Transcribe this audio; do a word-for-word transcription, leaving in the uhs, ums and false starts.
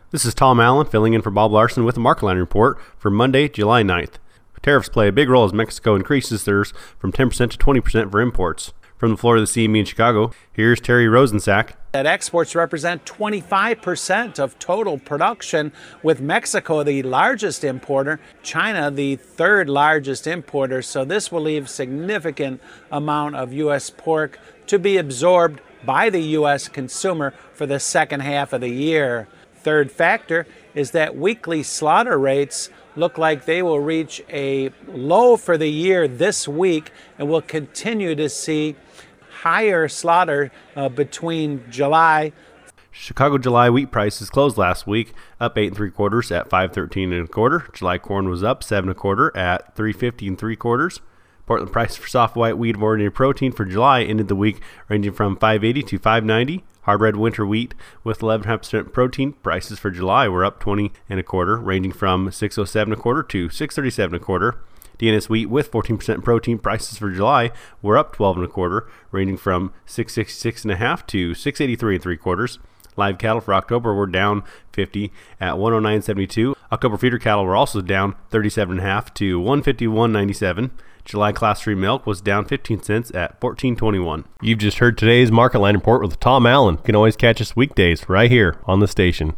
This is Tom Allen filling in for Bob Larson with the Market Line Report for Monday, July ninth. Tariffs play a big role as Mexico increases theirs from ten percent to twenty percent for imports. From the floor of the C M E in Chicago, here's Terry Rosensack. That exports represent twenty-five percent of total production, with Mexico the largest importer, China the third largest importer. So this will leave significant amount of U S pork to be absorbed by the U S consumer for the second half of the year. Third factor is that weekly slaughter rates look like they will reach a low for the year this week, and we'll continue to see higher slaughter uh, between July. Chicago July wheat prices closed last week up eight and three quarters at five thirteen and a quarter. July corn was up seven and a quarter at three fifty and three quarters. Portland prices for soft white wheat of ordinary protein for July ended the week ranging from five eighty to five ninety. Hard red winter wheat with eleven point five percent protein prices for July were up twenty and a quarter, ranging from six oh seven and a quarter to six thirty-seven and a quarter. D N S wheat with fourteen percent protein prices for July were up twelve and a quarter, ranging from six sixty-six and a half to six eighty-three and three quarters. Live cattle for October were down fifty at one oh nine seventy-two. October feeder cattle were also down thirty-seven and a half to one fifty-one ninety-seven. July class three milk was down fifteen cents at fourteen twenty-one. You've just heard today's Market Line Report with Tom Allen. You can always catch us weekdays right here on the station.